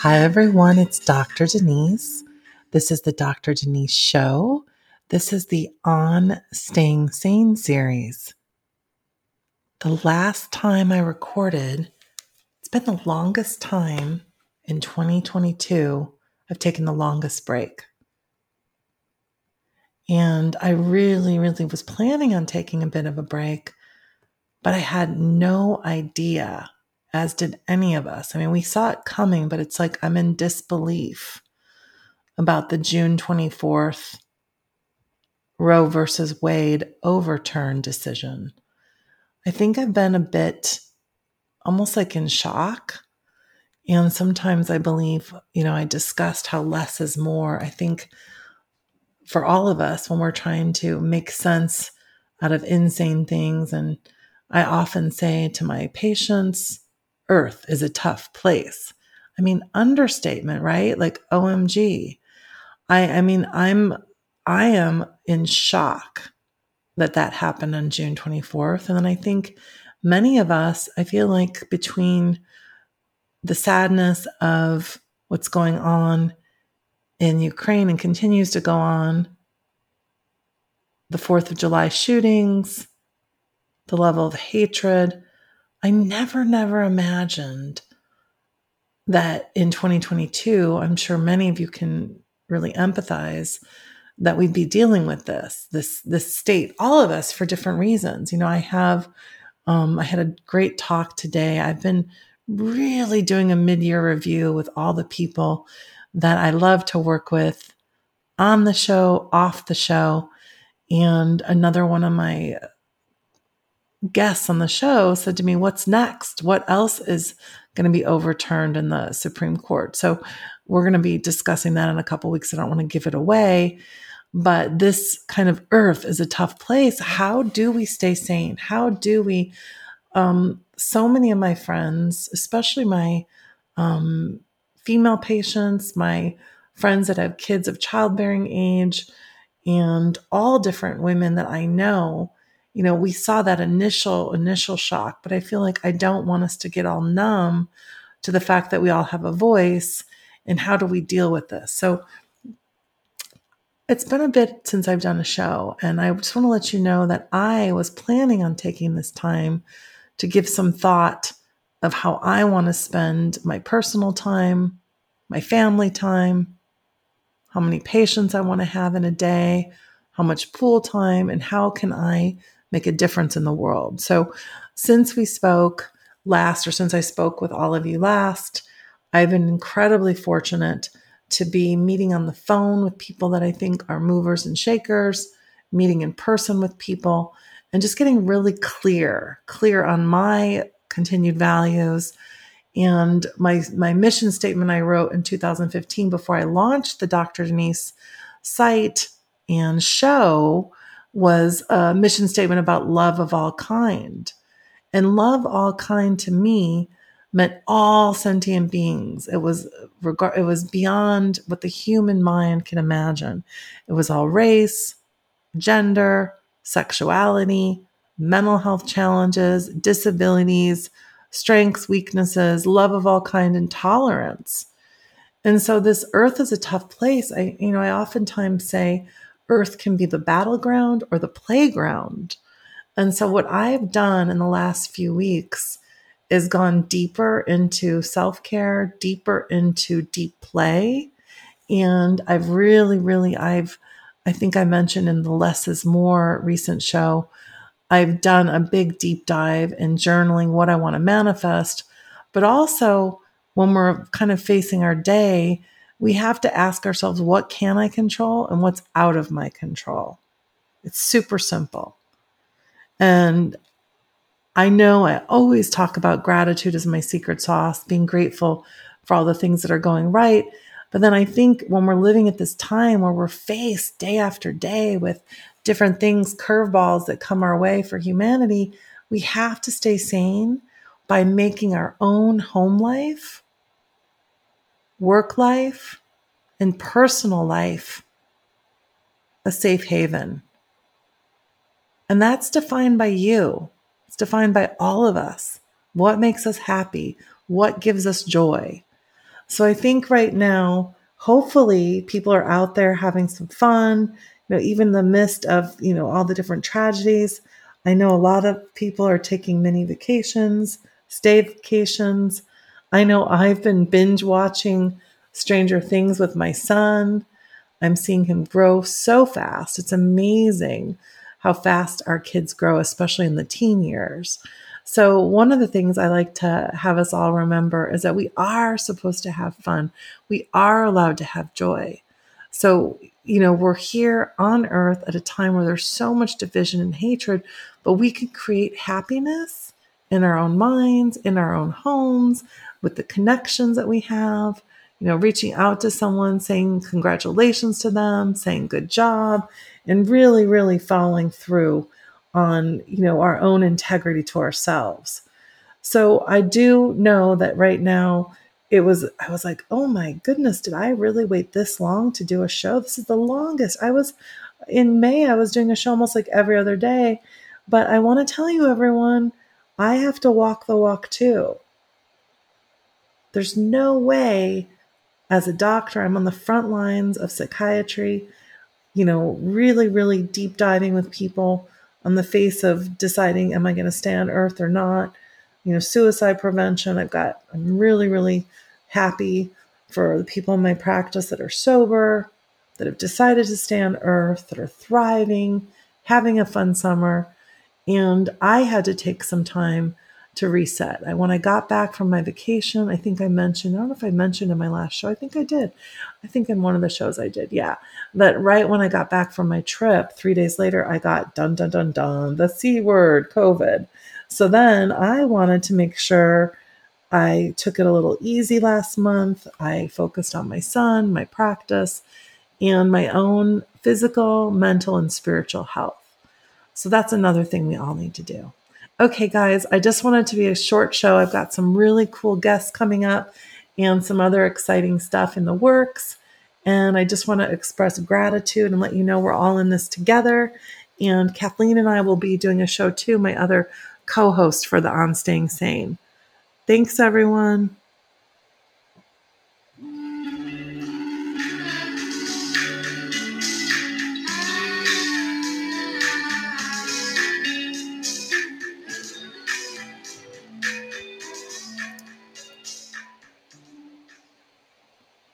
Hi, everyone. It's Dr. Denise. This is the Dr. Denise Show. This is the On Staying Sane series. The last time I recorded, it's been the longest time in 2022. I've taken the longest break. And I really was planning on taking a bit of a break, but I had no idea, as did any of us. I mean, we saw it coming, but it's like I'm in disbelief about the June 24th Roe versus Wade overturn decision. I think I've been a bit almost like in shock. And sometimes I believe, I discussed how less is more. I think for all of us, when we're trying to make sense out of insane things, and I often say to my patients, Earth is a tough place. I mean, understatement, right? Like OMG. I am in shock that happened on June 24th. And then I think many of us, I feel like between the sadness of what's going on in Ukraine and continues to go on, the 4th of July shootings, the level of hatred, I never imagined that in 2022, I'm sure many of you can really empathize that we'd be dealing with this state, all of us for different reasons. I had a great talk today. I've been really doing a mid-year review with all the people that I love to work with on the show, off the show. And another one of my guests on the show said to me, what's next? What else is going to be overturned in the Supreme Court? So we're going to be discussing that in a couple of weeks. I don't want to give it away. But this kind of earth is a tough place. How do we stay sane? How do we? So many of my friends, especially my female patients, my friends that have kids of childbearing age, and all different women that I know, we saw that initial shock, but I feel like I don't want us to get all numb to the fact that we all have a voice and how do we deal with this? So it's been a bit since I've done a show, and I just want to let you know that I was planning on taking this time to give some thought of how I want to spend my personal time, my family time, how many patients I want to have in a day, how much pool time, and how can I make a difference in the world. So since we spoke last, or since I spoke with all of you last, I've been incredibly fortunate to be meeting on the phone with people that I think are movers and shakers, meeting in person with people, and just getting really clear on my continued values. And my mission statement I wrote in 2015 before I launched the Dr. Denise site and show was a mission statement about love of all kind. And love all kind to me meant all sentient beings. It was beyond what the human mind can imagine. It was all race, gender, sexuality, mental health challenges, disabilities, strengths, weaknesses, love of all kind, and tolerance. And so this earth is a tough place. I oftentimes say earth can be the battleground or the playground. And so what I've done in the last few weeks is gone deeper into self-care, deeper into deep play. And I've I think I mentioned in the Less is More recent show, I've done a big deep dive in journaling what I want to manifest. But also when we're kind of facing our day, we have to ask ourselves, what can I control and what's out of my control? It's super simple. And I know I always talk about gratitude as my secret sauce, being grateful for all the things that are going right. But then I think when we're living at this time where we're faced day after day with different things, curveballs that come our way for humanity, we have to stay sane by making our own home life, work life, and personal life a safe haven. And that's defined by you. It's defined by all of us. What makes us happy? What gives us joy? So I think right now, hopefully people are out there having some fun, even in the midst of, all the different tragedies. I know a lot of people are taking mini vacations, staycations. I know I've been binge watching Stranger Things with my son. I'm seeing him grow so fast. It's amazing how fast our kids grow, especially in the teen years. So, one of the things I like to have us all remember is that we are supposed to have fun. We are allowed to have joy. So, we're here on earth at a time where there's so much division and hatred, but we can create happiness in our own minds, in our own homes, with the connections that we have, reaching out to someone, saying congratulations to them, saying good job, and really, really following through on, our own integrity to ourselves. So I do know that right now I was like, oh my goodness, did I really wait this long to do a show? This is the longest. In May, I was doing a show almost like every other day. But I want to tell you, everyone, I have to walk the walk too. There's no way as a doctor, I'm on the front lines of psychiatry, really, really deep diving with people on the face of deciding, am I going to stay on earth or not? Suicide prevention. I'm really, really happy for the people in my practice that are sober, that have decided to stay on earth, that are thriving, having a fun summer. And I had to take some time to reset. When I got back from my vacation, I think I don't know if I mentioned in my last show, I think I did. I think in one of the shows I did, yeah. That right when I got back from my trip, 3 days later, I got dun, dun, dun, dun, the C word, COVID. So then I wanted to make sure I took it a little easy last month. I focused on my son, my practice, and my own physical, mental, and spiritual health. So that's another thing we all need to do. Okay, guys, I just wanted to be a short show. I've got some really cool guests coming up and some other exciting stuff in the works. And I just want to express gratitude and let you know we're all in this together. And Kathleen and I will be doing a show too, my other co host for the On Staying Sane. Thanks, everyone.